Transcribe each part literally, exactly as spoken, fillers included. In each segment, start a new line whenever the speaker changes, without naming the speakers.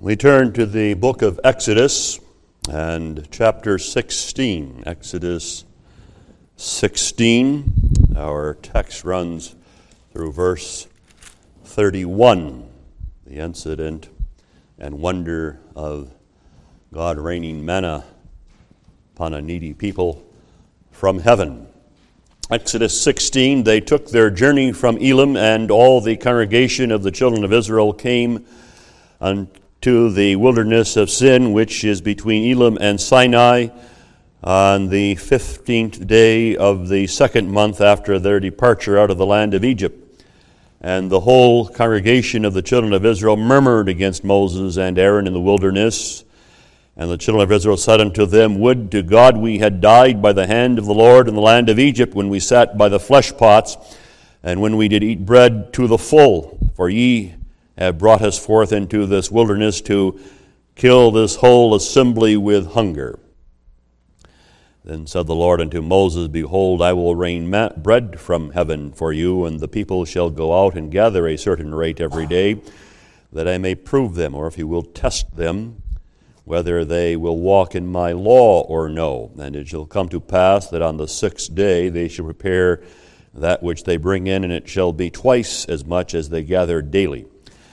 We turn to the book of Exodus and chapter sixteen. Exodus sixteen. Our text runs through verse thirty-one. The incident and wonder of God raining manna upon a needy people from heaven. Exodus sixteen, they took their journey from Elim, and all the congregation of the children of Israel came unto the wilderness of Sin, which is between Elim and Sinai, on the fifteenth day of the second month after their departure out of the land of Egypt. And the whole congregation of the children of Israel murmured against Moses and Aaron in the wilderness. And the children of Israel said unto them, Would to God we had died by the hand of the Lord in the land of Egypt, when we sat by the flesh pots, and when we did eat bread to the full. For ye have brought us forth into this wilderness to kill this whole assembly with hunger. Then said the Lord unto Moses, Behold, I will rain ma- bread from heaven for you, and the people shall go out and gather a certain rate every day, that I may prove them, or if you will test them, whether they will walk in my law or no. And it shall come to pass that on the sixth day they shall prepare that which they bring in, and it shall be twice as much as they gather daily.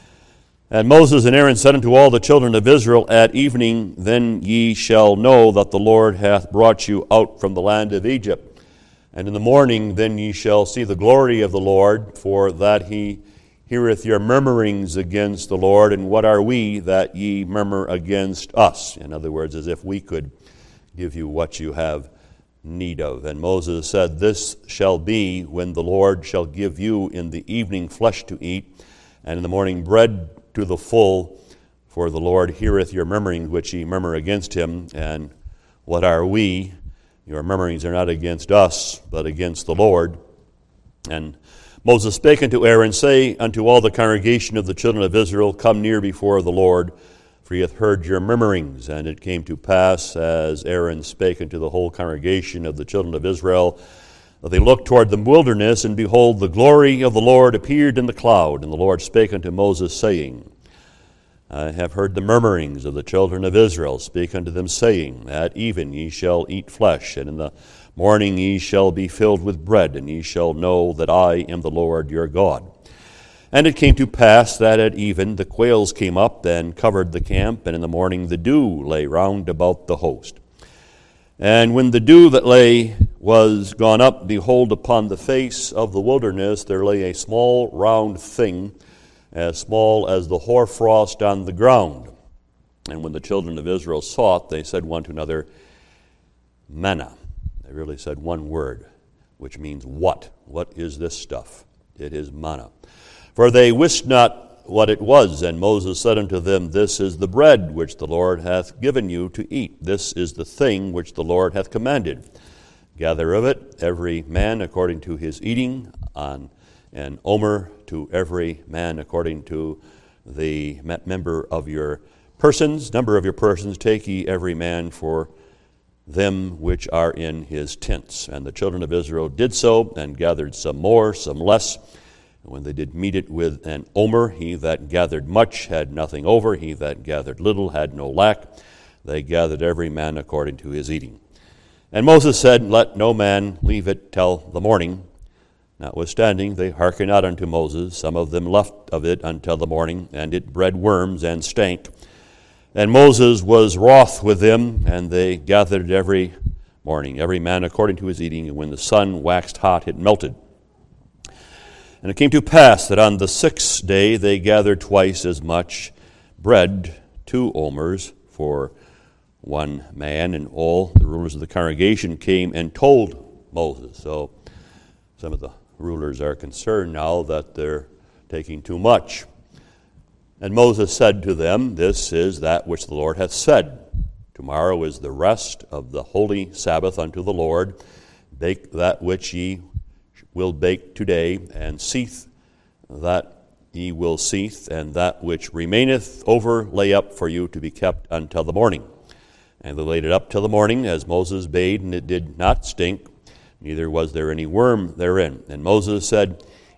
And Moses and Aaron said unto all the children of Israel, At evening then ye shall know that the Lord hath brought you out from the land of Egypt. And in the morning then ye shall see the glory of the Lord, for that he heareth your murmurings against the Lord. And what are we that ye murmur against us? In other words, as if we could give you what you have need of. And Moses said, This shall be when the Lord shall give you in the evening flesh to eat, and in the morning bread to the full, for the Lord heareth your murmurings which ye murmur against him. And what are we? Your murmurings are not against us, but against the Lord. And Moses spake unto Aaron, Say unto all the congregation of the children of Israel, Come near before the Lord, for he hath heard your murmurings. And it came to pass, as Aaron spake unto the whole congregation of the children of Israel, that they looked toward the wilderness, and behold, the glory of the Lord appeared in the cloud. And the Lord spake unto Moses, saying, I have heard the murmurings of the children of Israel. Speak unto them, saying, At even ye shall eat flesh, and in the morning ye shall be filled with bread, and ye shall know that I am the Lord your God. And it came to pass that at even the quails came up and covered the camp, and in the morning the dew lay round about the host. And when the dew that lay was gone up, behold, upon the face of the wilderness there lay a small round thing, as small as the hoarfrost on the ground. And when the children of Israel saw it, they said one to another, Manna. They really said one word, which means what? What is this stuff? It is manna. For they wist not what it was. And Moses said unto them, This is the bread which the Lord hath given you to eat. This is the thing which the Lord hath commanded. Gather of it every man according to his eating, on an omer to every man according to the member of your persons. Number of your persons take ye every man for them which are in his tents. And the children of Israel did so, and gathered some more, some less. And when they did meet it with an omer, he that gathered much had nothing over, he that gathered little had no lack. They gathered every man according to his eating. And Moses said, Let no man leave it till the morning. Notwithstanding, they hearkened not unto Moses. Some of them left of it until the morning, and it bred worms and stank. And Moses was wroth with them, and they gathered every morning, every man according to his eating. And when the sun waxed hot, it melted. And it came to pass that on the sixth day they gathered twice as much bread, two omers for one man. And all the rulers of the congregation came and told Moses. So some of the rulers are concerned now that they're taking too much. And Moses said to them, This is that which the Lord hath said. Tomorrow is the rest of the holy Sabbath unto the Lord. Bake that which ye will bake today, and seethe that ye will seethe, and that which remaineth over lay up for you to be kept until the morning. And they laid it up till the morning, as Moses bade, and it did not stink, neither was there any worm therein. And Moses said,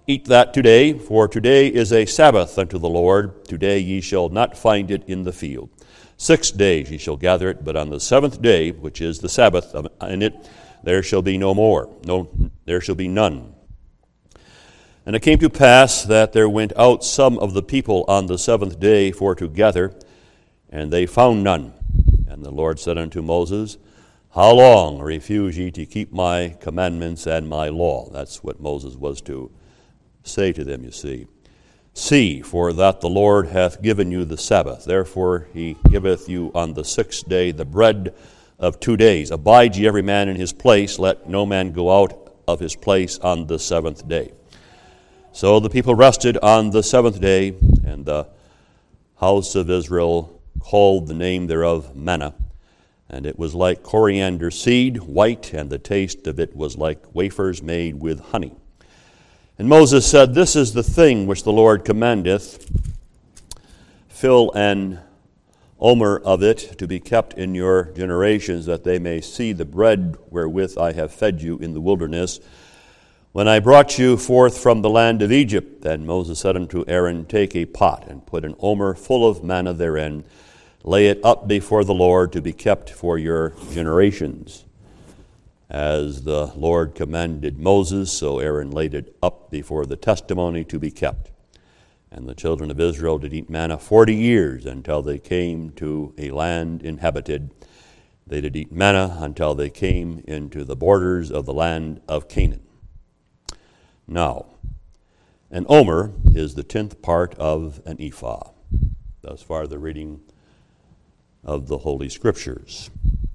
Eat that today, for today is a Sabbath unto the Lord. Today ye shall not find it in the field. Six days ye shall gather it, but on the seventh day, which is the Sabbath in it, there shall be no more, no, there shall be none. And it came to pass that there went out some of the people on the seventh day for to gather, and they found none. And the Lord said unto Moses, How long refuse ye to keep my commandments and my law? That's what Moses was to say to them, you see. See, for that the Lord hath given you the Sabbath. Therefore he giveth you on the sixth day the bread of two days. Abide ye every man in his place. Let no man go out of his place on the seventh day. So the people rested on the seventh day, and the house of Israel called the name thereof manna. And it was like coriander seed, white, and the taste of it was like wafers made with honey. And Moses said, This is the thing which the Lord commandeth. Fill an omer of it to be kept in your generations, that they may see the bread wherewith I have fed you in the wilderness, when I brought you forth from the land of Egypt. Then Moses said unto Aaron, Take a pot, and put an omer full of manna therein. Lay it up before the Lord to be kept for your generations. As the Lord commanded Moses, so Aaron laid it up before the testimony to be kept. And the children of Israel did eat manna forty years, until they came to a land inhabited. They did eat manna until they came into the borders of the land of Canaan. Now, an omer is the tenth part of an ephah. Thus far the reading of the Holy Scriptures.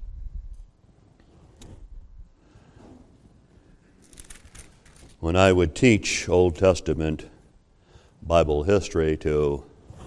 When I would teach Old Testament Bible history to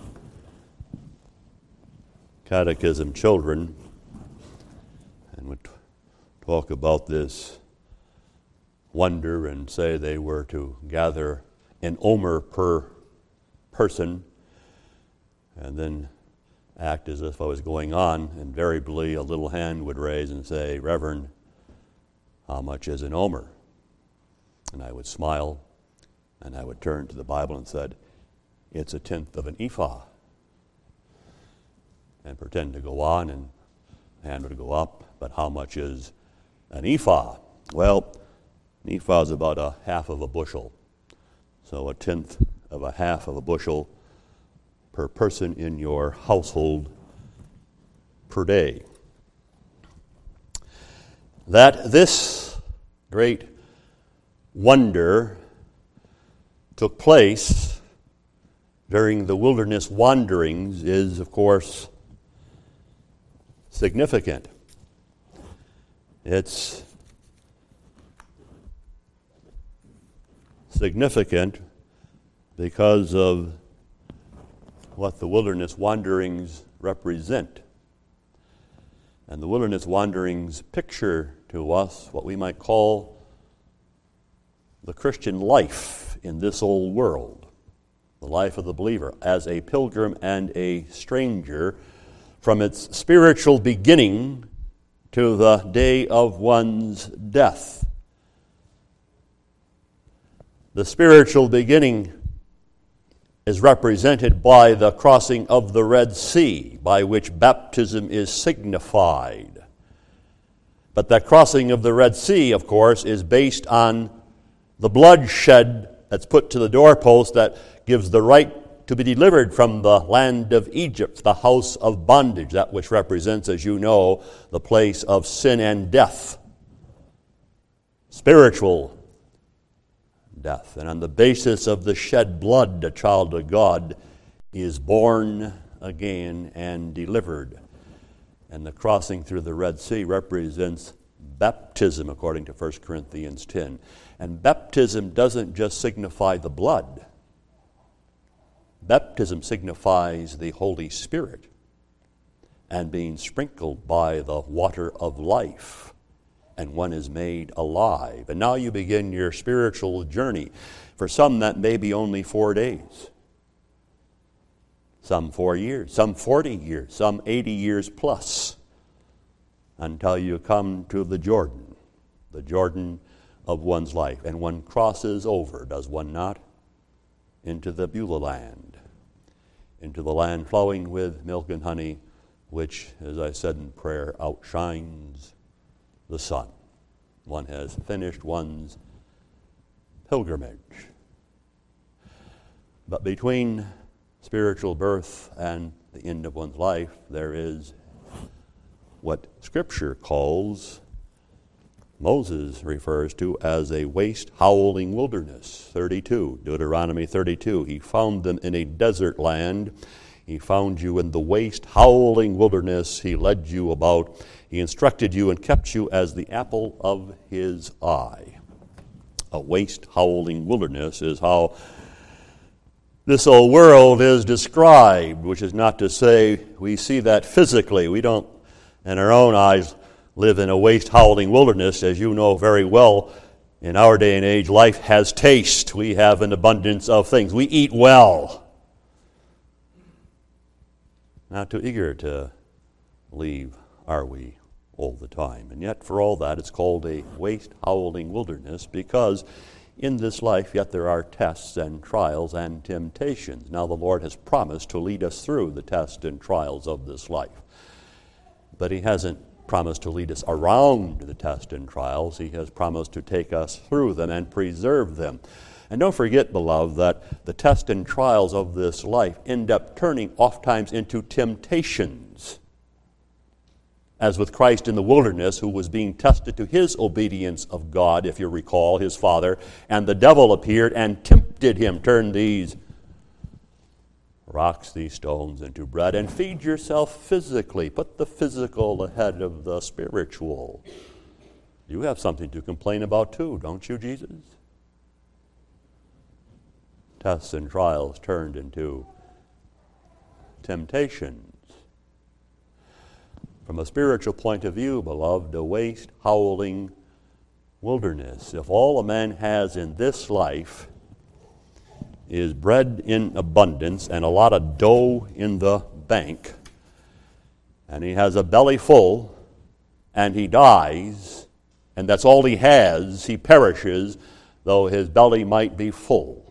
catechism children, and would talk about this wonder and say they were to gather an omer per person, and then act as if I was going on, invariably a little hand would raise and say, Reverend, how much is an omer? And I would smile, and I would turn to the Bible and said, it's a tenth of an ephah. And pretend to go on, and the hand would go up, but how much is an ephah? Well, an ephah is about a half of a bushel. So a tenth of a half of a bushel per person in your household per day. That this great wonder took place during the wilderness wanderings is, of course, significant. It's significant because of what the wilderness wanderings represent. And the wilderness wanderings picture to us what we might call the Christian life in this old world, the life of the believer as a pilgrim and a stranger, from its spiritual beginning to the day of one's death. The spiritual beginning is represented by the crossing of the Red Sea, by which baptism is signified. But that crossing of the Red Sea, of course, is based on the bloodshed that's put to the doorpost that gives the right to be delivered from the land of Egypt, the house of bondage, that which represents, as you know, the place of sin and death, spiritual death. And on the basis of the shed blood, a child of God is born again and delivered. And the crossing through the Red Sea represents baptism, according to First Corinthians ten. And baptism doesn't just signify the blood. Baptism signifies the Holy Spirit and being sprinkled by the water of life. And one is made alive. And now you begin your spiritual journey. For some, that may be only four days. Some four years, some forty years, some eighty years plus, until you come to the Jordan, the Jordan of one's life. And one crosses over, does one not? into the Beulah land, into the land flowing with milk and honey, which, as I said in prayer, outshines the sun. One has finished one's pilgrimage. But between spiritual birth and the end of one's life, there is what Scripture calls, Moses refers to as a waste, howling wilderness. thirty-two, Deuteronomy thirty-two. He found them in a desert land. He found you in the waste, howling wilderness. He led you about. He instructed you and kept you as the apple of his eye. A waste, howling wilderness is how this old world is described, which is not to say we see that physically. We don't, in our own eyes, live in a waste, howling wilderness. As you know very well, in our day and age, life has taste. We have an abundance of things. We eat well. Not too eager to leave, are we, all the time? And yet, for all that, it's called a waste, howling wilderness, because in this life, yet there are tests and trials and temptations. Now, the Lord has promised to lead us through the tests and trials of this life. But He hasn't promised to lead us around the tests and trials. He has promised to take us through them and preserve them. And don't forget, beloved, that the tests and trials of this life end up turning oftentimes into temptations. As with Christ in the wilderness, who was being tested to his obedience of God, if you recall, his Father, and the devil appeared and tempted him, turn these rocks, these stones, into bread, and feed yourself physically. Put the physical ahead of the spiritual. You have something to complain about too, don't you, Jesus? Tests and trials turned into temptations. From a spiritual point of view, beloved, a waste, howling wilderness. If all a man has in this life is bread in abundance and a lot of dough in the bank, and he has a belly full, and he dies, and that's all he has, he perishes, though his belly might be full.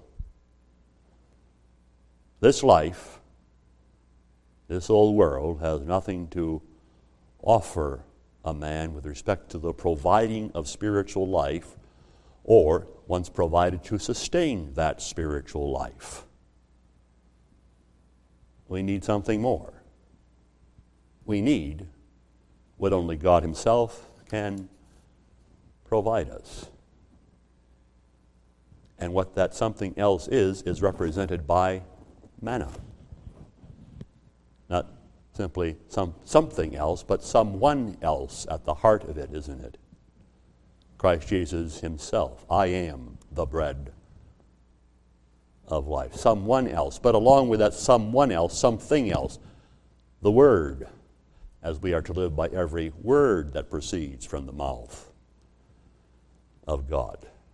This life, this old world, has nothing to offer a man with respect to the providing of spiritual life, or once provided to sustain that spiritual life. We need something more. We need what only God Himself can provide us. And what that something else is, is represented by manna. Not simply some something else, but someone else at the heart of it, isn't it? Christ Jesus Himself. I am the bread of life. Someone else. But along with that someone else, something else, the Word, as we are to live by every word that proceeds from the mouth of God.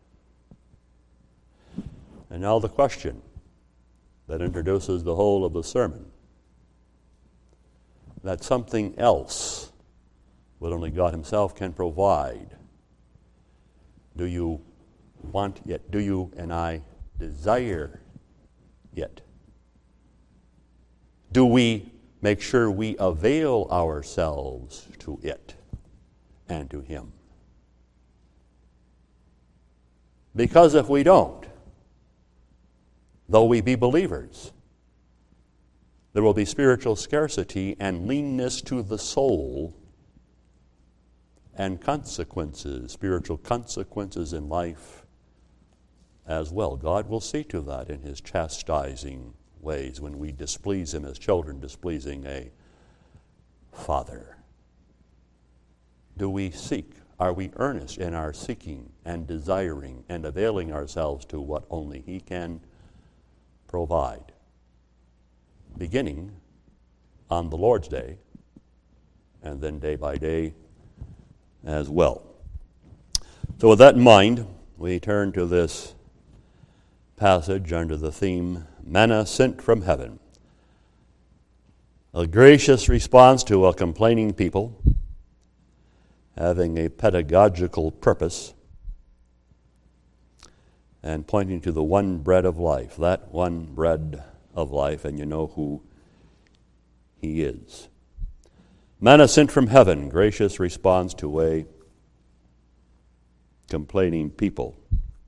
And now the question that introduces the whole of the sermon. That something else, what only God Himself can provide. Do you want it? Do you and I desire it? Do we make sure we avail ourselves to it and to Him? Because if we don't, though we be believers, there will be spiritual scarcity and leanness to the soul and consequences, spiritual consequences in life as well. God will see to that in His chastising ways when we displease Him as children displeasing a father. Do we seek? Are we earnest in our seeking and desiring and availing ourselves to what only He can provide? Beginning on the Lord's Day, and then day by day as well. So with that in mind, we turn to this passage under the theme, Manna Sent from Heaven. A gracious response to a complaining people, having a pedagogical purpose, and pointing to the one bread of life, that one bread of life, and you know who he is. Manna sent from heaven, gracious response to a complaining people.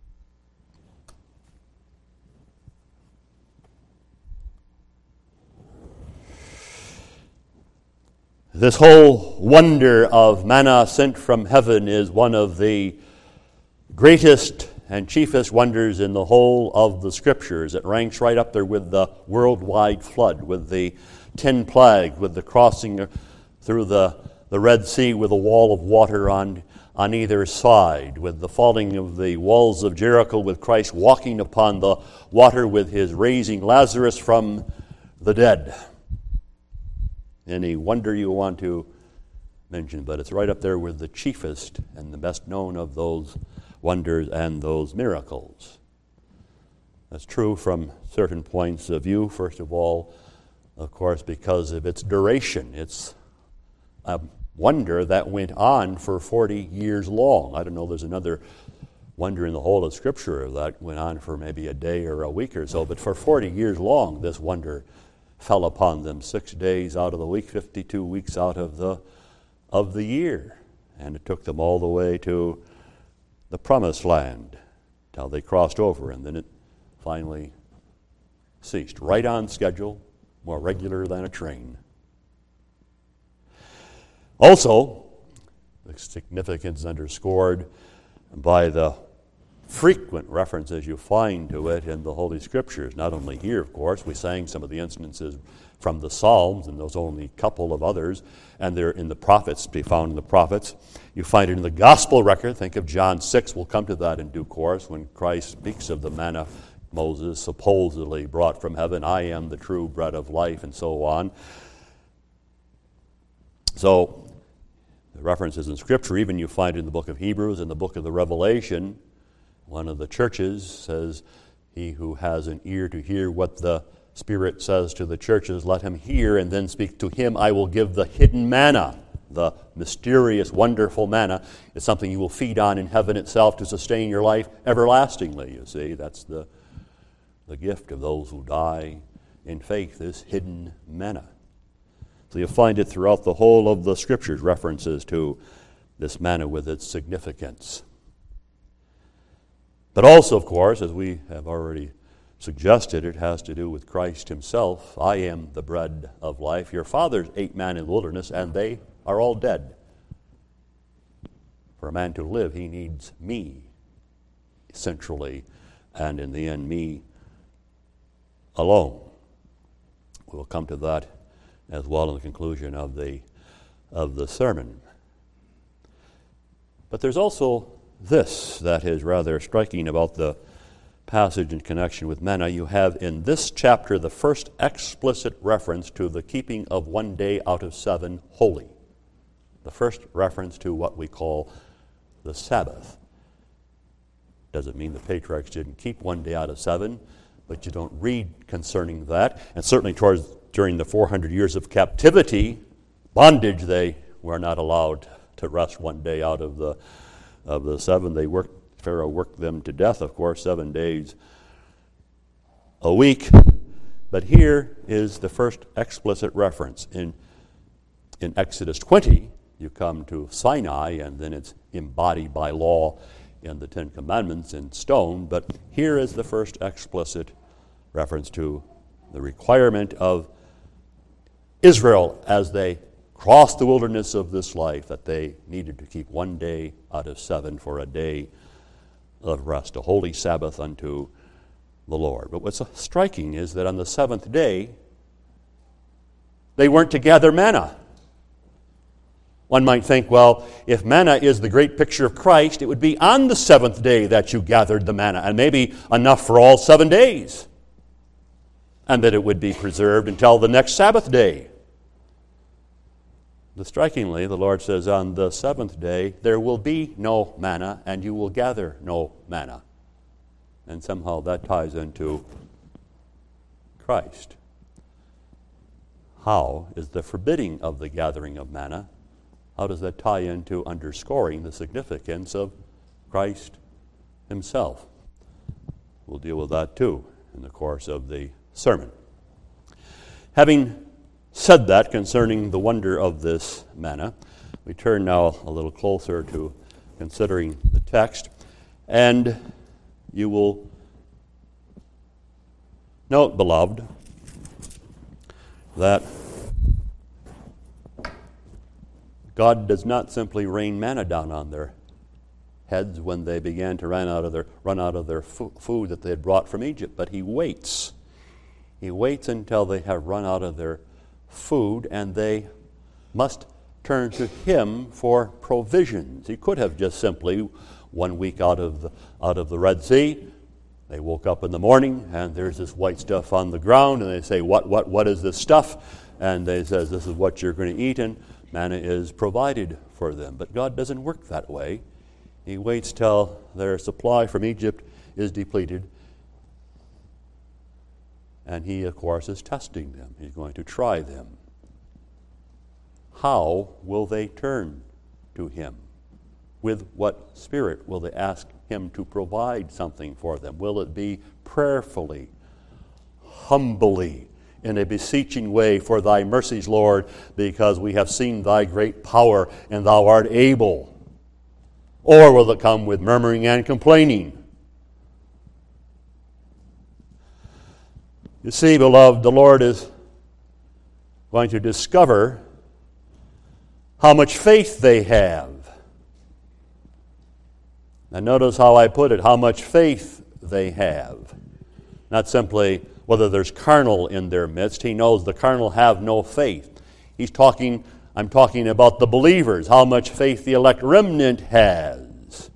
This whole wonder of manna sent from heaven is one of the greatest and chiefest wonders in the whole of the Scriptures. It ranks right up there with the worldwide flood, with the ten plagues, with the crossing through the, the Red Sea with a wall of water on, on either side, with the falling of the walls of Jericho, with Christ walking upon the water, with his raising Lazarus from the dead. Any wonder you want to mention, but it's right up there with the chiefest and the best known of those wonders and those miracles. That's true from certain points of view. First of all, of course, because of its duration. It's a wonder that went on for forty years long. I don't know, there's another wonder in the whole of Scripture that went on for maybe a day or a week or so, but for forty years long, this wonder fell upon them, six days out of the week, fifty-two weeks out of the of the year. And it took them all the way to the Promised Land till they crossed over, and then it finally ceased. Right on schedule, more regular than a train. Also, the significance underscored by the frequent references you find to it in the Holy Scriptures. Not only here, of course, we sang some of the instances from the Psalms, and those only a couple of others, and they're in the prophets, to be found in the prophets. You find it in the gospel record. Think of John six. We'll come to that in due course when Christ speaks of the manna Moses supposedly brought from heaven. I am the true bread of life, and so on. So, the references in Scripture, even you find it in the book of Hebrews and the book of the Revelation. One of the churches says, he who has an ear to hear what the Spirit says to the churches, let him hear, and then speak to him. I will give the hidden manna, the mysterious, wonderful manna. It's something you will feed on in heaven itself to sustain your life everlastingly, you see. That's the, the gift of those who die in faith, this hidden manna. So you'll find it throughout the whole of the Scriptures, references to this manna with its significance. But also, of course, as we have already suggested, it has to do with Christ himself. I am the bread of life. Your fathers ate manna in the wilderness, and they are all dead. For a man to live, he needs me, centrally, and in the end, me alone. We'll come to that as well in the conclusion of the, of the sermon. But there's also this that is rather striking about the passage in connection with manna. You have in this chapter the first explicit reference to the keeping of one day out of seven holy. The first reference to what we call the Sabbath. Doesn't mean the patriarchs didn't keep one day out of seven, but you don't read concerning that. And certainly towards during the four hundred years of captivity, bondage, they were not allowed to rest one day out of the of the seven. They worked, Pharaoh worked them to death, of course, seven days a week. But here is the first explicit reference. In, in Exodus twenty, you come to Sinai, and then it's embodied by law in the Ten Commandments in stone. But here is the first explicit reference to the requirement of Israel as they crossed the wilderness of this life, that they needed to keep one day out of seven for a day of rest, a holy Sabbath unto the Lord. But what's striking is that on the seventh day, they weren't to gather manna. One might think, well, if manna is the great picture of Christ, it would be on the seventh day that you gathered the manna, and maybe enough for all seven days, and that it would be preserved until the next Sabbath day. But strikingly, the Lord says, on the seventh day, there will be no manna, and you will gather no manna. And somehow that ties into Christ. How is the forbidding of the gathering of manna, how does that tie into underscoring the significance of Christ himself? we'll deal with that too in the course of the sermon. Having said that concerning the wonder of this manna, we turn now a little closer to considering the text, and you will note, beloved, that God does not simply rain manna down on their heads when they began to run out of their run out of their fo- food that they had brought from Egypt, but he waits. He waits until they have run out of their food, and they must turn to him for provisions. He could have just simply, one week out of the, out of the Red Sea, they woke up in the morning and there's this white stuff on the ground, and they say, what, what, what is this stuff? And they says, this is what you're going to eat, and manna is provided for them. But God doesn't work that way. He waits till their supply from Egypt is depleted, and he, of course, is testing them. He's going to try them. How will they turn to him? With what spirit will they ask him to provide something for them? Will it be prayerfully, humbly, in a beseeching way for thy mercies, Lord, because we have seen thy great power and thou art able? Or will it come with murmuring and complaining? You see, beloved, the Lord is going to discover how much faith they have. And notice how I put it, how much faith they have. Not simply whether there's carnal in their midst. He knows the carnal have no faith. He's talking, I'm talking about the believers, how much faith the elect remnant has.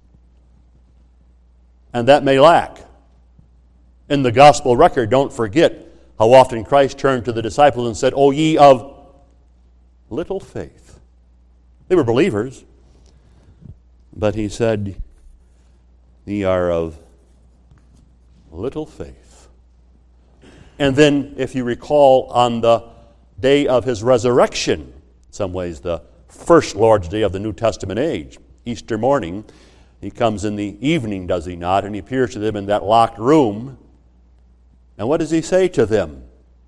And that may lack. In the gospel record, don't forget how often Christ turned to the disciples and said, O ye of little faith. They were believers, but he said, ye are of little faith. And then, if you recall, on the day of his resurrection, in some ways the first Lord's Day of the New Testament age, Easter morning, he comes in the evening, does he not? And he appears to them in that locked room. And what does he say to them?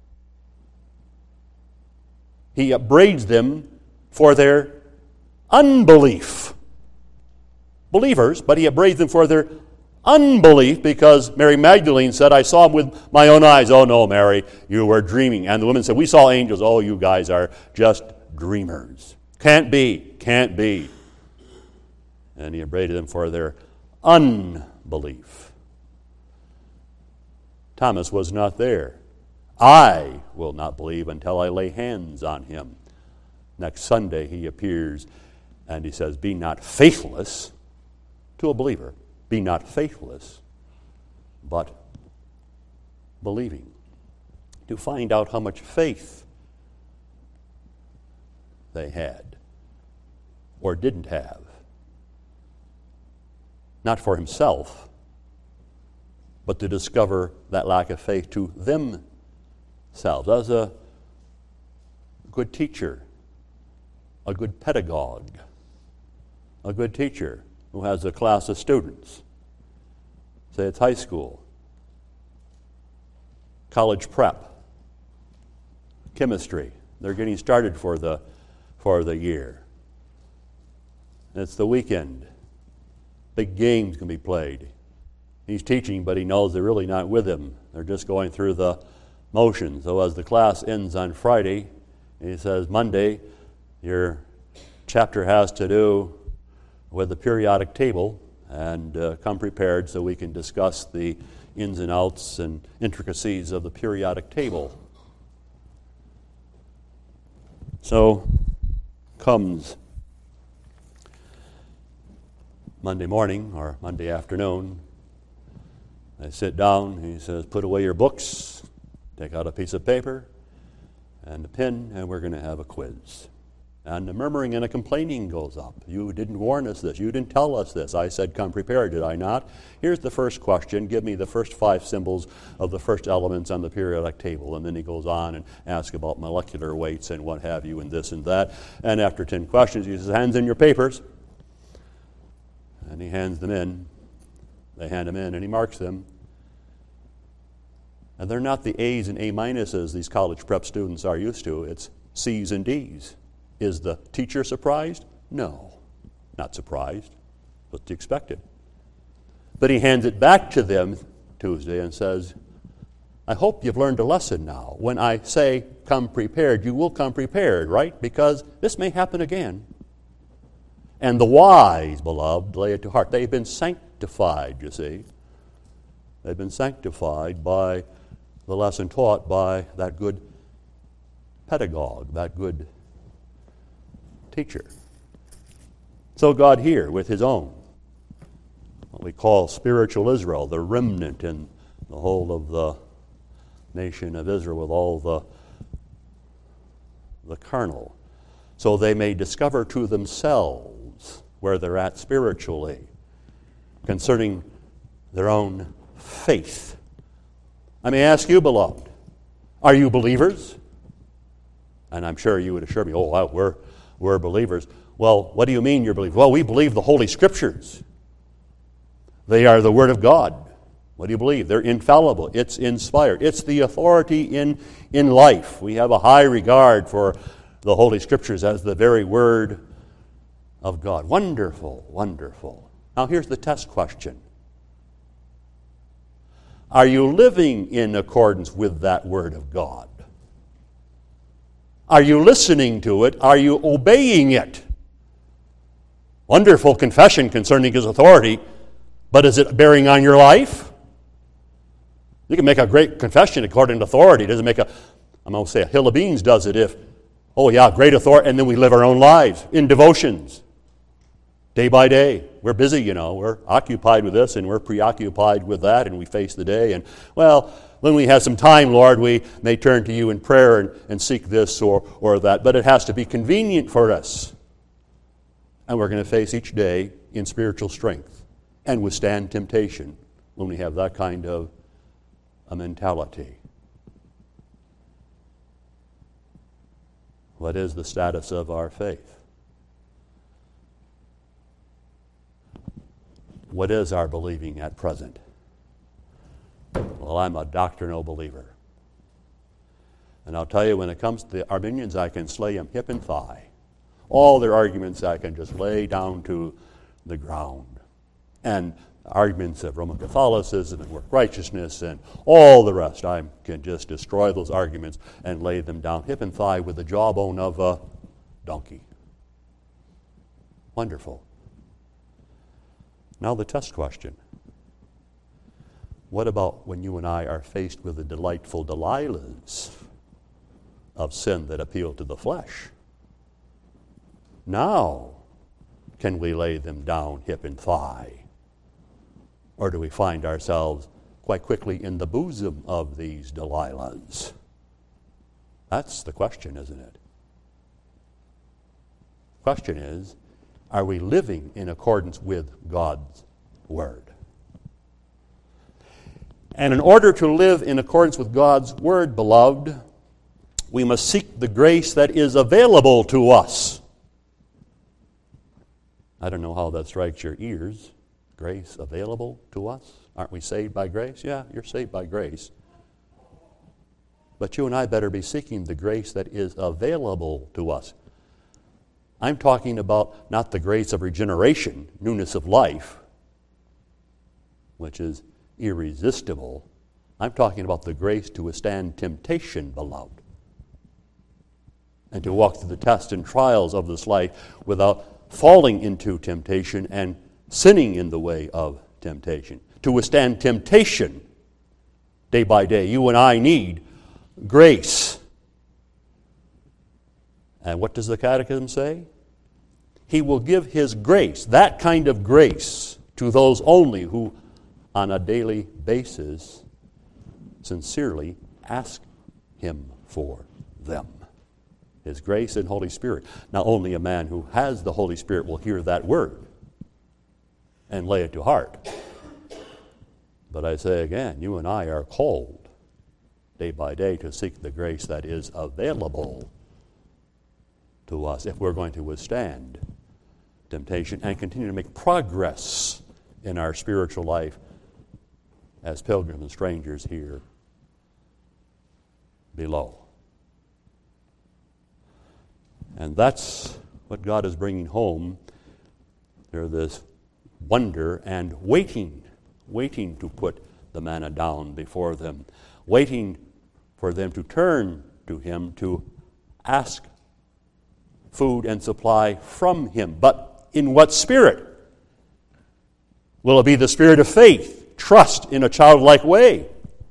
He upbraids them for their unbelief. Believers, but he upbraids them for their unbelief because Mary Magdalene said, I saw him with my own eyes. Oh no, Mary, you were dreaming. And the women said, we saw angels. Oh, you guys are just dreamers. Can't be, can't be. And he upbraided them for their unbelief. Thomas was not there. I will not believe until I lay hands on him. Next Sunday he appears and he says, be not faithless to a believer. Be not faithless, but believing. To find out how much faith they had or didn't have. Not for himself, but to discover that lack of faith to themselves. As a good teacher, a good pedagogue, a good teacher who has a class of students, say it's high school, college prep, chemistry, they're getting started for the for the year. It's the weekend. Big games can be played. He's teaching, but he knows they're really not with him. They're just going through the motions. So as the class ends on Friday, he says, Monday, your chapter has to do with the periodic table, and uh, come prepared so we can discuss the ins and outs and intricacies of the periodic table. So comes Monday morning or Monday afternoon. They sit down. He says, put away your books, take out a piece of paper and a pen, and we're going to have a quiz. And the murmuring and a complaining goes up. You didn't warn us this. You didn't tell us this. I said, come prepared, did I not? Here's the first question. Give me the first five symbols of the first elements on the periodic table. And then he goes on and asks about molecular weights and what have you and this and that. And after ten questions, he says, hands in your papers. And he hands them in. They hand them in, and he marks them. And they're not the A's and A minuses these college prep students are used to. It's C's and D's. Is the teacher surprised? No, not surprised. What's expected? But he hands it back to them Tuesday and says, I hope you've learned a lesson now. When I say come prepared, you will come prepared, right? Because this may happen again. And the wise, beloved, lay it to heart. They've been sanctified, you see. They've been sanctified by the lesson taught by that good pedagogue, that good teacher. So God here, with his own, what we call spiritual Israel, the remnant in the whole of the nation of Israel, with all the, the carnal, so they may discover to themselves where they're at spiritually concerning their own faith. I may ask you, beloved, are you believers? And I'm sure you would assure me, oh, wow, we're, we're believers. Well, what do you mean you're believers? Well, we believe the Holy Scriptures. They are the Word of God. What do you believe? They're infallible. It's inspired. It's the authority in, in life. We have a high regard for the Holy Scriptures as the very Word of God. Wonderful, wonderful. Now here's the test question. Are you living in accordance with that Word of God? Are you listening to it? Are you obeying it? Wonderful confession concerning His authority, but is it bearing on your life? You can make a great confession according to authority. It doesn't make a, I'm going to say a hill of beans does it if, oh yeah, great authority, and then we live our own lives in devotions. Day by day. We're busy, you know. We're occupied with this and we're preoccupied with that, and we face the day. And, well, when we have some time, Lord, we may turn to you in prayer and, and seek this or, or that. But it has to be convenient for us. And we're going to face each day in spiritual strength and withstand temptation when we have that kind of a mentality. What is the status of our faith? What is our believing at present? Well, I'm a doctrinal believer. And I'll tell you, when it comes to the Arminians, I can slay them hip and thigh. All their arguments I can just lay down to the ground. And arguments of Roman Catholicism and work righteousness and all the rest, I can just destroy those arguments and lay them down hip and thigh with the jawbone of a donkey. Wonderful. Now the test question. What about when you and I are faced with the delightful Delilahs of sin that appeal to the flesh? Now, can we lay them down hip and thigh? Or do we find ourselves quite quickly in the bosom of these Delilahs? That's the question, isn't it? The question is, are we living in accordance with God's Word? And in order to live in accordance with God's Word, beloved, we must seek the grace that is available to us. I don't know how that strikes your ears. Grace available to us? Aren't we saved by grace? Yeah, you're saved by grace. But you and I better be seeking the grace that is available to us. I'm talking about not the grace of regeneration, newness of life, which is irresistible. I'm talking about the grace to withstand temptation, beloved, and to walk through the tests and trials of this life without falling into temptation and sinning in the way of temptation. To withstand temptation day by day, you and I need grace. And what does the Catechism say? He will give His grace, that kind of grace, to those only who, on a daily basis, sincerely ask Him for them. His grace and Holy Spirit. Now, only a man who has the Holy Spirit will hear that word and lay it to heart. But I say again, you and I are called day by day to seek the grace that is available to us if we're going to withstand temptation and continue to make progress in our spiritual life as pilgrims and strangers here below. And that's what God is bringing home. There's this wonder and waiting, waiting to put the manna down before them, waiting for them to turn to Him to ask food and supply from Him. But in what spirit? Will it be the spirit of faith, trust in a childlike way?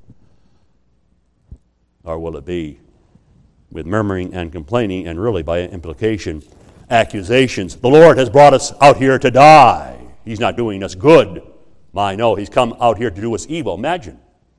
Or will it be with murmuring and complaining, and really by implication, accusations? The Lord has brought us out here to die. He's not doing us good. My, no, He's come out here to do us evil. Imagine.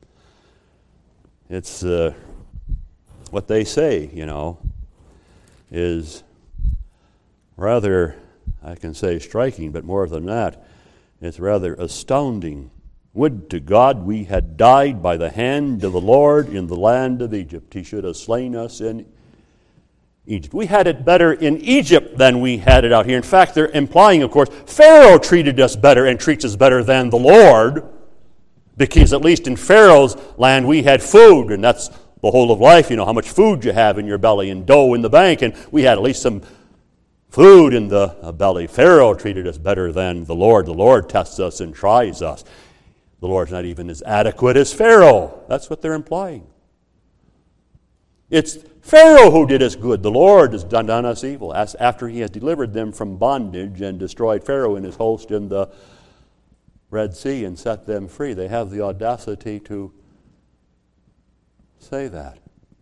It's uh, what they say, you know, is rather, I can say striking, but more than that, it's rather astounding. Would to God we had died by the hand of the Lord in the land of Egypt. He should have slain us in Egypt. We had it better in Egypt than we had it out here. In fact, they're implying, of course, Pharaoh treated us better and treats us better than the Lord, because at least in Pharaoh's land we had food, and that's the whole of life, you know, how much food you have in your belly and dough in the bank, and we had at least some food in the belly. Pharaoh treated us better than the Lord. The Lord tests us and tries us. The Lord's not even as adequate as Pharaoh. That's what they're implying. It's Pharaoh who did us good. The Lord has done, done us evil. As after He has delivered them from bondage and destroyed Pharaoh and his host in the Red Sea and set them free, they have the audacity to say that.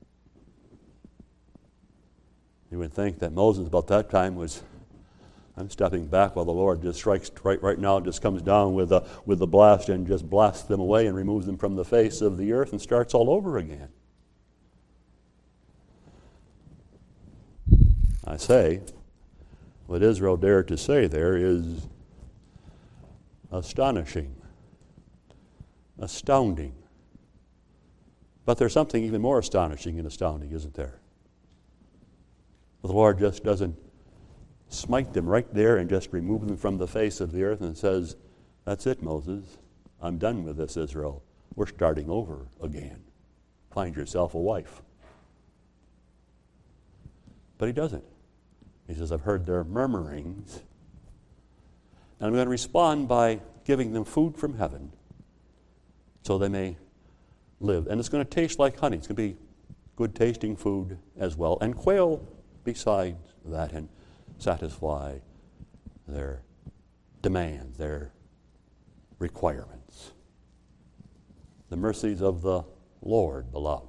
You would think that Moses about that time was, I'm stepping back while the Lord just strikes right right now, just comes down with a with a blast and just blasts them away and removes them from the face of the earth and starts all over again. I say, what Israel dared to say there is astonishing, astounding. But there's something even more astonishing and astounding, isn't there? The Lord just doesn't smite them right there and just remove them from the face of the earth and says, that's it, Moses. I'm done with this, Israel. We're starting over again. Find yourself a wife. But He doesn't. He says, I've heard their murmurings, and I'm going to respond by giving them food from heaven so they may live. And it's going to taste like honey. It's going to be good tasting food as well. And quail besides that and satisfy their demands, their requirements. The mercies of the Lord, beloved.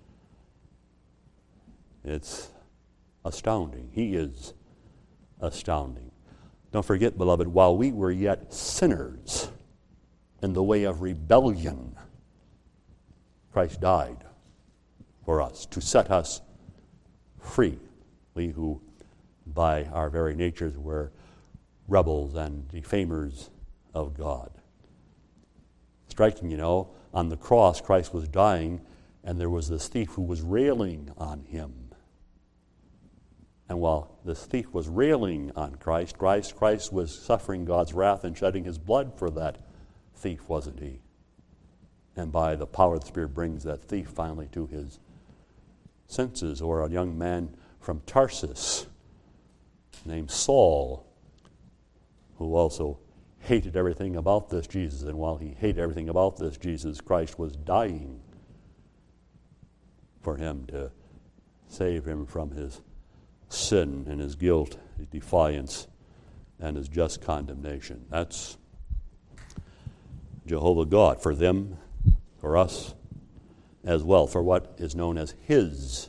It's astounding. He is astounding. Don't forget, beloved, while we were yet sinners in the way of rebellion, Christ died for us to set us free. We who, by our very natures, were rebels and defamers of God. Striking, you know, on the cross, Christ was dying, and there was this thief who was railing on Him. And while this thief was railing on Christ, Christ, Christ was suffering God's wrath and shedding His blood for that thief, wasn't He? And by the power of the Spirit brings that thief finally to his senses. Or a young man from Tarsus named Saul, who also hated everything about this Jesus. And while he hated everything about this Jesus, Christ was dying for him to save him from his sin and his guilt, his defiance, and his just condemnation. That's Jehovah God for them, for us as well, for what is known as His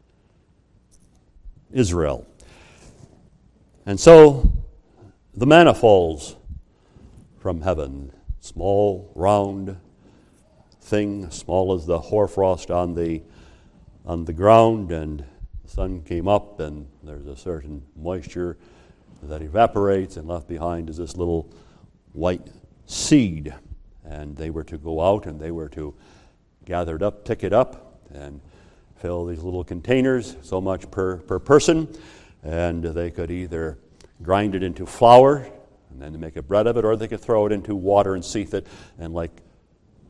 Israel. And so the manna falls from heaven, small, round thing, small as the hoarfrost on the on the ground, and the sun came up, and there's a certain moisture that evaporates, and left behind is this little white seed. And they were to go out, and they were to gather it up, pick it up, and fill these little containers, so much per, per person, and they could either grind it into flour and then make a bread of it, or they could throw it into water and seethe it, and like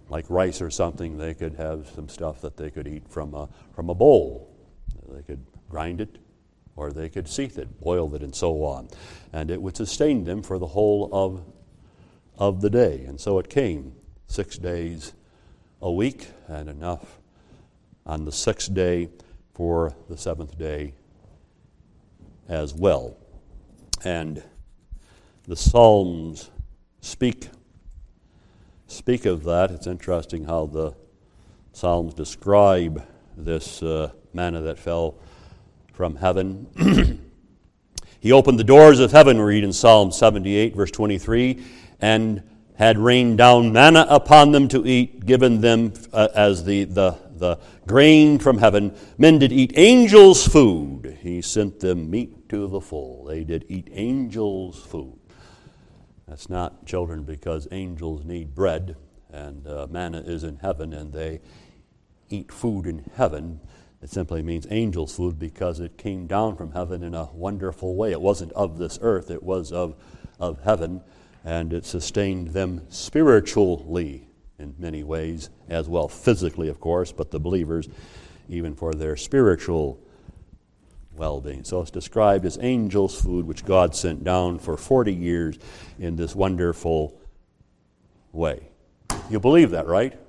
like rice or something, they could have some stuff that they could eat from a, from a bowl. They could grind it, or they could seethe it, boil it, and so on. And it would sustain them for the whole of, of the day. And so it came six days a week, and enough on the sixth day for the seventh day as well. And the Psalms speak speak of that. It's interesting how the Psalms describe this uh, manna that fell from heaven. He opened the doors of heaven, we read in Psalm seventy-eight, verse twenty-three, and had rained down manna upon them to eat, given them uh, as the, the, the grain from heaven. Men did eat angels' food. He sent them meat to the full. They did eat angels' food. That's not, children, because angels need bread, and uh, manna is in heaven, and they eat food in heaven. It simply means angels' food because it came down from heaven in a wonderful way. It wasn't of this earth, it was of, of heaven, and it sustained them spiritually in many ways, as well physically, of course, but the believers, even for their spiritual well-being. So it's described as angels' food, which God sent down for forty years in this wonderful way. You believe that, right?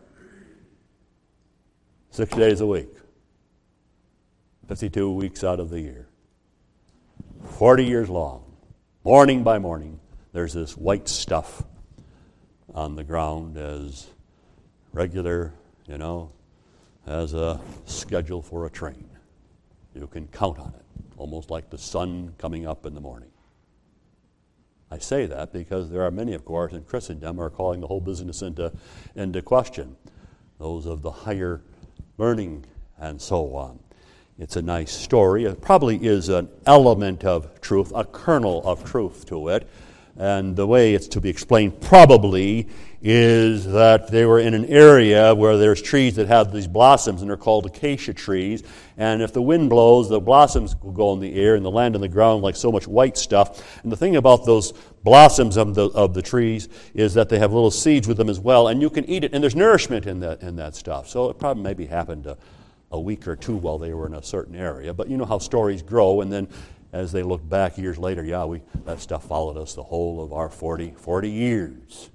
Six days a week. fifty-two weeks out of the year. forty years long. Morning by morning, there's this white stuff on the ground as regular, you know, as a schedule for a train. You can count on it, almost like the sun coming up in the morning. I say that because there are many, of course, in Christendom who are calling the whole business into, into question. Those of the higher learning and so on. It's a nice story. It probably is an element of truth, a kernel of truth to it. And the way it's to be explained probably is that they were in an area where there's trees that have these blossoms, and they're called acacia trees. And if the wind blows, the blossoms will go in the air and the land on the ground like so much white stuff. And the thing about those blossoms of the of the trees is that they have little seeds with them as well, and you can eat it. And there's nourishment in that in that stuff. So it probably maybe happened a, a week or two while they were in a certain area. But you know how stories grow, and then as they look back years later, yeah, we that stuff followed us the whole of our forty, forty years.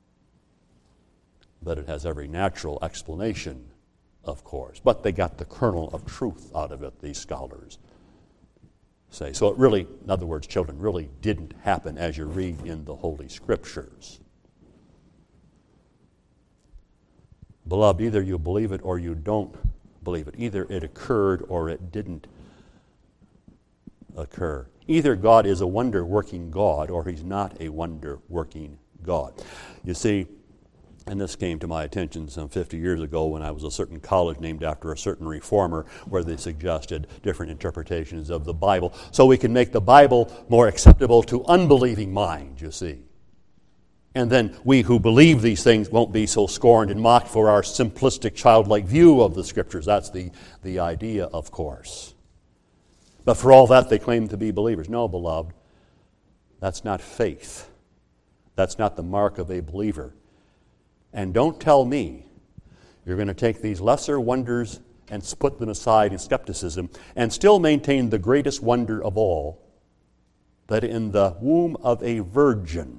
But it has every natural explanation, of course. But they got the kernel of truth out of it, these scholars say. So it really, in other words, children, really didn't happen as you read in the Holy Scriptures. Beloved, either you believe it or you don't believe it. Either it occurred or it didn't occur. Either God is a wonder-working God or He's not a wonder-working God. You see, and this came to my attention some fifty years ago when I was a certain college named after a certain reformer where they suggested different interpretations of the Bible so we can make the Bible more acceptable to unbelieving minds, you see. And then we who believe these things won't be so scorned and mocked for our simplistic, childlike view of the Scriptures. That's the, the idea, of course. But for all that, they claim to be believers. No, beloved, that's not faith. That's not the mark of a believer. And don't tell me you're going to take these lesser wonders and put them aside in skepticism and still maintain the greatest wonder of all, that in the womb of a virgin,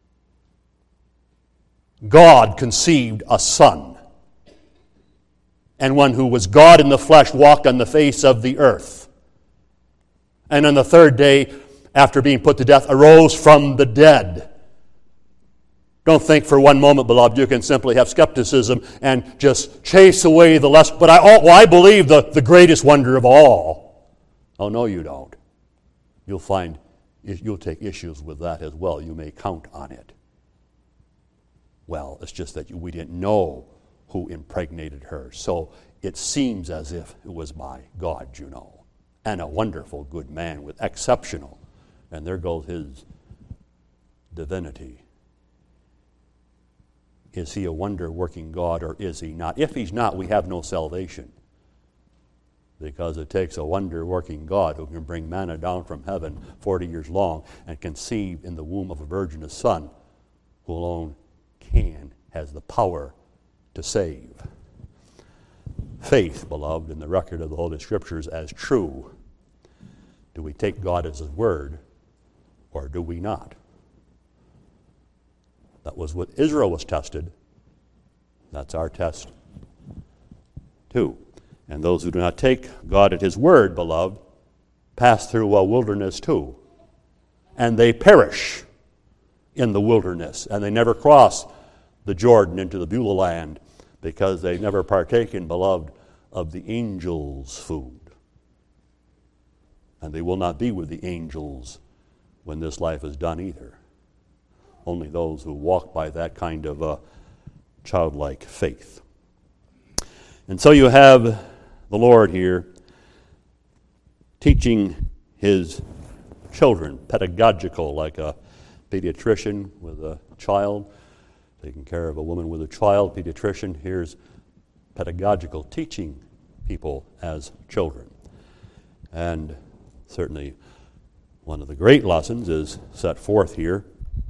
God conceived a son, and one who was God in the flesh walked on the face of the earth. And on the third day, after being put to death, arose from the dead. Don't think for one moment, beloved, you can simply have skepticism and just chase away the less. But I, oh, well, I believe the, the greatest wonder of all. Oh, no, you don't. You'll find, you'll take issues with that as well. You may count on it. Well, it's just that we didn't know who impregnated her. So it seems as if it was by God, you know. And a wonderful good man with exceptional. And there goes his divinity. Is he a wonder-working God or is he not? If he's not, we have no salvation. Because it takes a wonder-working God who can bring manna down from heaven forty years long and conceive in the womb of a virgin a son who alone can, has the power to save. Faith, beloved, in the record of the Holy Scriptures as true. Do we take God as His Word, or do we not? That was what Israel was tested. That's our test, too. And those who do not take God at His Word, beloved, pass through a wilderness, too. And they perish in the wilderness, and they never cross the Jordan into the Beulah land, because they've never partaken, beloved, of the angels' food. And they will not be with the angels when this life is done either. Only those who walk by that kind of uh, childlike faith. And so you have the Lord here teaching His children, pedagogical, like a pediatrician with a child, taking care of a woman with a child, pediatrician. Here's pedagogical, teaching people as children. And certainly one of the great lessons is set forth here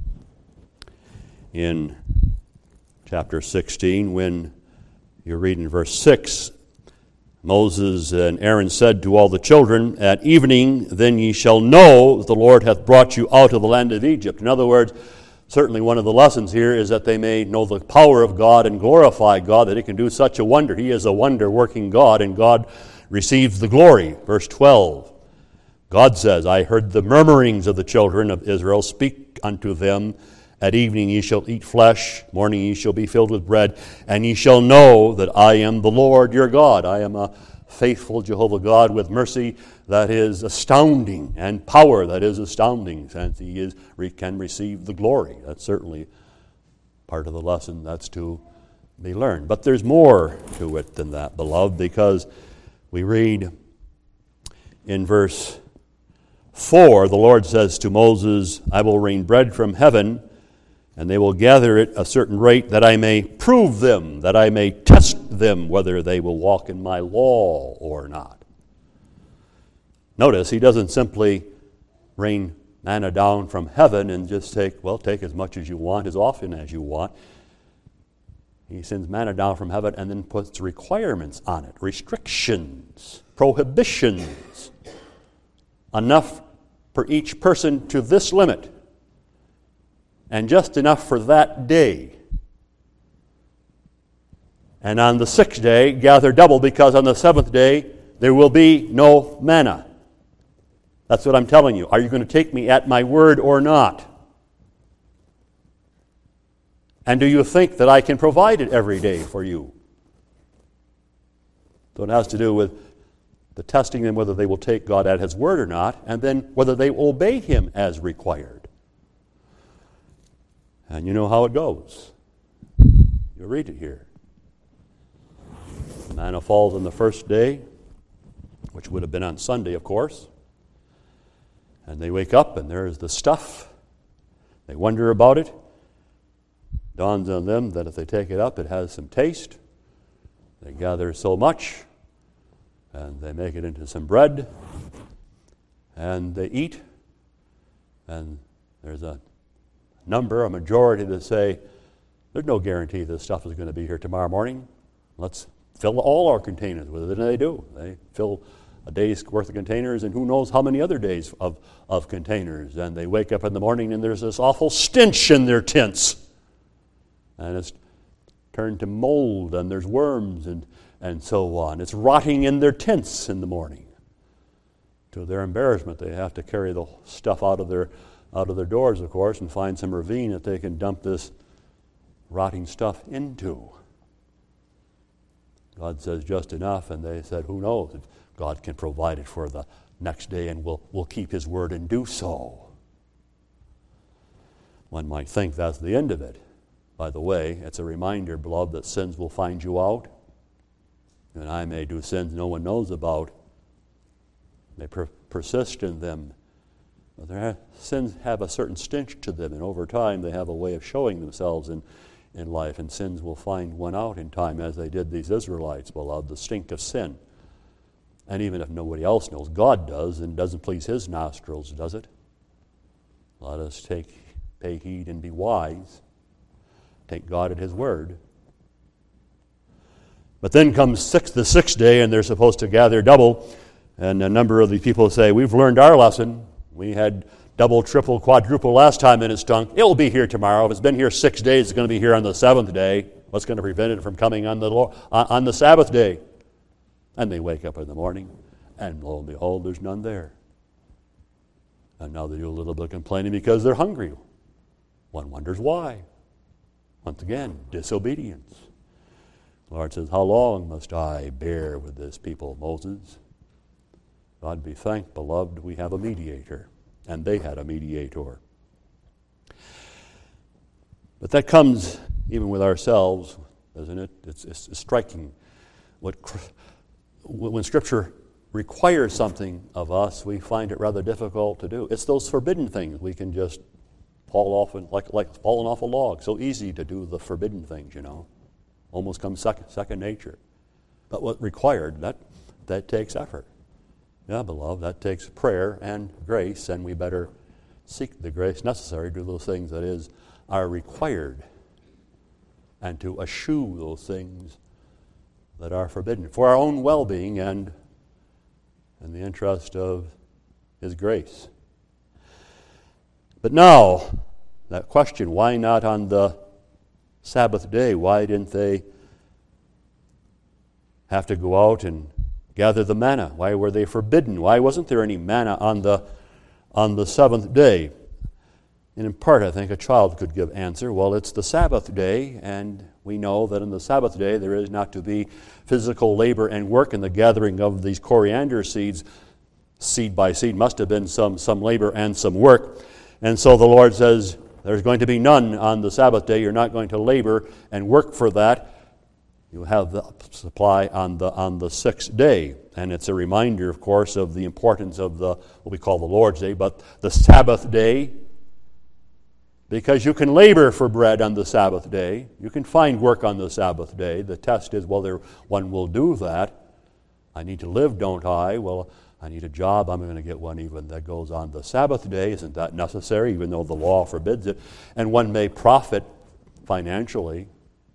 in chapter sixteen, when you read in verse six, Moses and Aaron said to all the children, "At evening then ye shall know that the Lord hath brought you out of the land of Egypt." In other words, certainly one of the lessons here is that they may know the power of God and glorify God, that He can do such a wonder. He is a wonder-working God, and God receives the glory. Verse twelve, God says, "I heard the murmurings of the children of Israel. Speak unto them, at evening ye shall eat flesh, morning ye shall be filled with bread, and ye shall know that I am the Lord your God." I am a faithful Jehovah God with mercy that is astounding, and power that is astounding, since He is can receive the glory. That's certainly part of the lesson that's to be learned. But there's more to it than that, beloved, because we read in verse four, the Lord says to Moses, "I will rain bread from heaven, and they will gather it a certain rate, that I may prove them, that I may test them, whether they will walk in my law or not." Notice, He doesn't simply rain manna down from heaven and just take, well, take as much as you want, as often as you want. He sends manna down from heaven and then puts requirements on it, restrictions, prohibitions, enough for each person to this limit, and just enough for that day. And on the sixth day, gather double, because on the seventh day there will be no manna. That's what I'm telling you. Are you going to take me at my word or not? And do you think that I can provide it every day for you? So it has to do with the testing them, whether they will take God at His word or not, and then whether they will obey Him as required. And you know how it goes. You read it here. Manna falls on the first day, which would have been on Sunday, of course. And they wake up, and there's the stuff. They wonder about it. Dawns on them that if they take it up, it has some taste. They gather so much, and they make it into some bread, and they eat. And there's a number, a majority that say, there's no guarantee this stuff is going to be here tomorrow morning. Let's fill all our containers with it. And they do. They fill a day's worth of containers, and who knows how many other days of, of containers. And they wake up in the morning, and there's this awful stench in their tents. And it's turned to mold, and there's worms, and, and so on. It's rotting in their tents in the morning. To their embarrassment, they have to carry the stuff out of their out of their doors, of course, and find some ravine that they can dump this rotting stuff into. God says just enough, and they said, who knows if God can provide it for the next day, and will will keep His word and do so. One might think that's the end of it. By the way, it's a reminder, beloved, that sins will find you out. You and I may do sins no one knows about, may per- persist in them. But their sins have a certain stench to them, and over time they have a way of showing themselves in, in life, and sins will find one out in time, as they did these Israelites, beloved, the stink of sin. And even if nobody else knows, God does, and doesn't please His nostrils, does it? Let us take, pay heed and be wise. Take God at His word. But then comes six, the sixth day, and they're supposed to gather double. And a number of the people say, we've learned our lesson. We had double, triple, quadruple last time, and it stunk. It will be here tomorrow. If it's been here six days, it's going to be here on the seventh day. What's going to prevent it from coming on the on the Sabbath day? And they wake up in the morning, and lo and behold, there's none there. And now they do a little bit of complaining because they're hungry. One wonders why. Once again, disobedience. The Lord says, how long must I bear with this people, Moses? God be thanked, beloved, we have a mediator. And they had a mediator. But that comes even with ourselves, doesn't it? It's, it's striking. What, when Scripture requires something of us, we find it rather difficult to do. It's those forbidden things. We can just fall off, and, like, like falling off a log. So easy to do the forbidden things, you know. Almost comes second, second nature. But what required, that, that takes effort. Yeah, beloved, that takes prayer and grace, and we better seek the grace necessary to do those things that is are required and to eschew those things that are forbidden for our own well-being and in the interest of His grace. But now, that question, why not on the Sabbath day? Why didn't they have to go out and gather the manna? Why were they forbidden? Why wasn't there any manna on the on the seventh day? And in part, I think a child could give answer. Well, it's the Sabbath day, and we know that in the Sabbath day there is not to be physical labor and work in the gathering of these coriander seeds. Seed by seed must have been some, some labor and some work. And so the Lord says, there's going to be none on the Sabbath day. You're not going to labor and work for that. You have the supply on the on the sixth day. And it's a reminder, of course, of the importance of the what we call the Lord's Day, but the Sabbath day. Because you can labor for bread on the Sabbath day. You can find work on the Sabbath day. The test is whether one will do that. I need to live, don't I? Well, I need a job. I'm going to get one even that goes on the Sabbath day. Isn't that necessary, even though the law forbids it? And one may profit financially.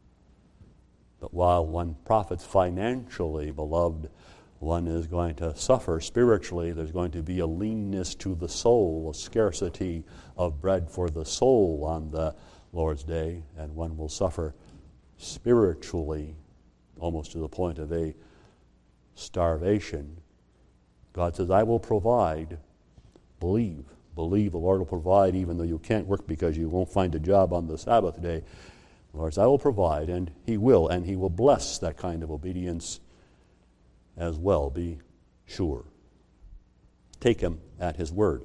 But while one profits financially, beloved, one is going to suffer spiritually. There's going to be a leanness to the soul, a scarcity of bread for the soul on the Lord's Day, and one will suffer spiritually, almost to the point of a starvation. God says, I will provide. Believe. Believe the Lord will provide, even though you can't work because you won't find a job on the Sabbath day. The Lord says, I will provide, and He will, and He will bless that kind of obedience as well, be sure. Take Him at His word.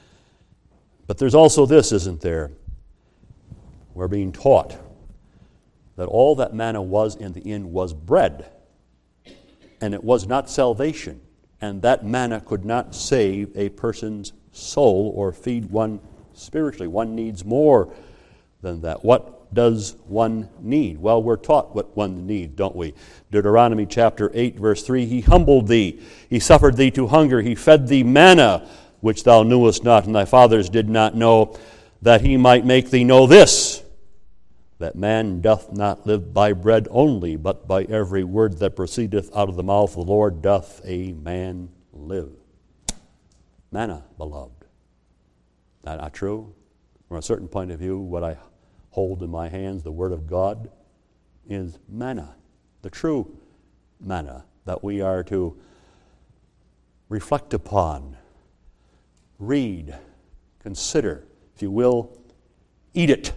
But there's also this, isn't there? We're being taught that all that manna was in the inn was bread, and it was not salvation, and that manna could not save a person's soul or feed one spiritually. One needs more than that. What does one need? Well, we're taught what one needs, don't we? Deuteronomy chapter eight, verse three, He humbled thee, He suffered thee to hunger, He fed thee manna, which thou knewest not, and thy fathers did not know, that He might make thee know this, that man doth not live by bread only, but by every word that proceedeth out of the mouth of the Lord doth a man live. Manna, beloved. Is that not true? From a certain point of view, what I hold in my hands, the Word of God, is manna, the true manna that we are to reflect upon, read, consider, if you will, eat it,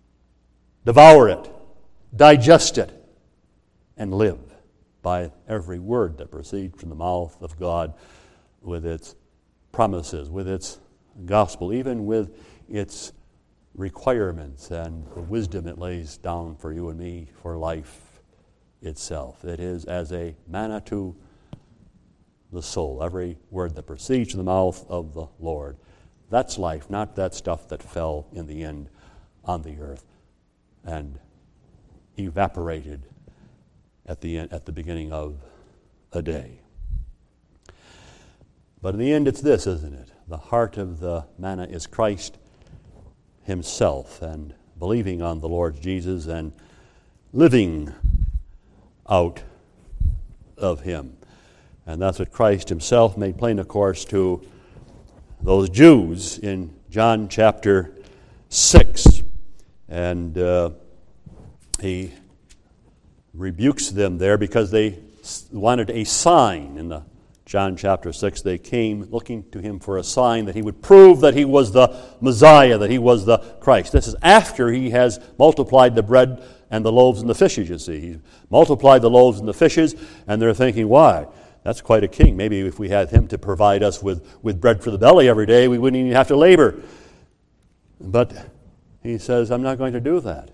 devour it, digest it, and live by every word that proceeds from the mouth of God with its promises, with its gospel, even with its requirements and the wisdom it lays down for you and me for life itself. It is as a manna to the soul, every word that proceeds from the mouth of the Lord. That's life, not that stuff that fell in the end on the earth and evaporated at the end, at the beginning of a day. But in the end, it's this, isn't it? The heart of the manna is Christ Himself, and believing on the Lord Jesus and living out of him. And that's what Christ himself made plain, of course, to those Jews in John chapter six. And uh, he rebukes them there because they wanted a sign. In the John chapter six, they came looking to him for a sign that he would prove that he was the Messiah, that he was the Christ. This is after he has multiplied the bread and the loaves and the fishes, you see. He multiplied the loaves and the fishes, and they're thinking, why? That's quite a king. Maybe if we had him to provide us with, with bread for the belly every day, we wouldn't even have to labor. But he says, I'm not going to do that.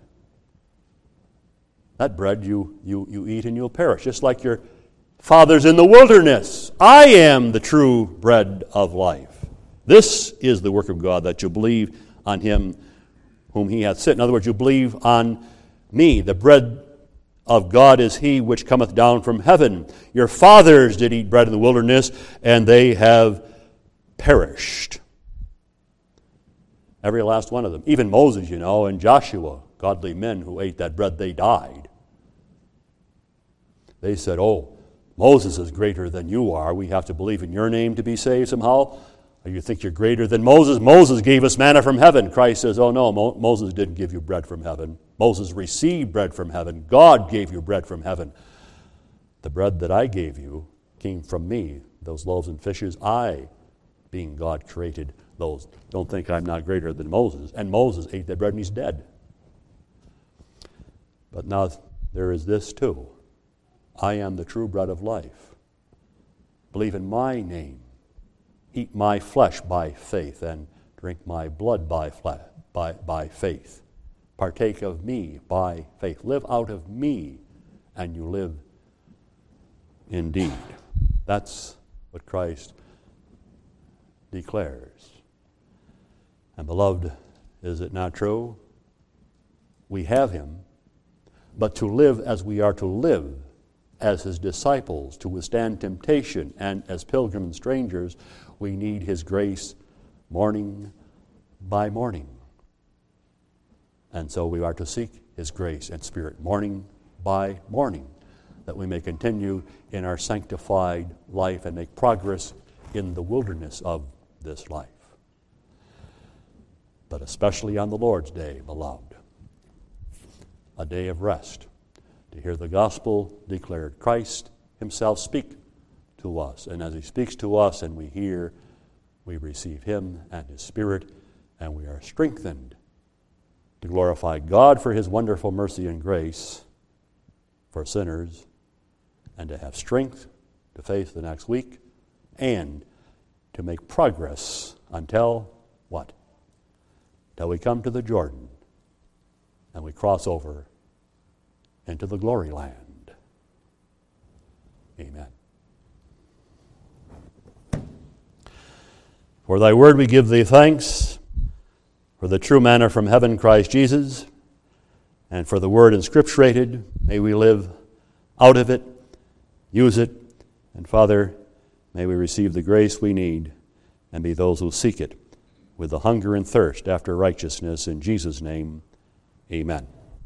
That bread you, you, you eat and you'll perish, just like your fathers in the wilderness. I am the true bread of life. This is the work of God, that you believe on him whom he hath sent. In other words, you believe on me. The bread of God is he which cometh down from heaven. Your fathers did eat bread in the wilderness, and they have perished. Every last one of them. Even Moses, you know, and Joshua, godly men who ate that bread, they died. They said, oh, Moses is greater than you are. We have to believe in your name to be saved somehow. Or you think you're greater than Moses? Moses gave us manna from heaven. Christ says, oh no, Mo- Moses didn't give you bread from heaven. Moses received bread from heaven. God gave you bread from heaven. The bread that I gave you came from me. Those loaves and fishes, I, being God, created those. Don't think I'm not greater than Moses. And Moses ate that bread and he's dead. But now there is this too. I am the true bread of life. Believe in my name. Eat my flesh by faith and drink my blood by, flesh, by, by faith. Partake of me by faith. Live out of me, and you live indeed. That's what Christ declares. And beloved, is it not true? We have him, but to live as we are to live as his disciples, to withstand temptation, and as pilgrims and strangers, we need his grace morning by morning. And so we are to seek his grace and spirit morning by morning, that we may continue in our sanctified life and make progress in the wilderness of this life. But especially on the Lord's Day, beloved, a day of rest, to hear the gospel declared. Christ himself speak to us. And as he speaks to us and we hear, we receive him and his spirit, and we are strengthened to glorify God for his wonderful mercy and grace for sinners, and to have strength to face the next week, and to make progress until what? Till we come to the Jordan and we cross over into the glory land. Amen. For thy word we give thee thanks, for the true manna from heaven, Christ Jesus, and for the word inscripturated. May we live out of it, use it, and Father, may we receive the grace we need and be those who seek it with the hunger and thirst after righteousness. In Jesus' name, amen.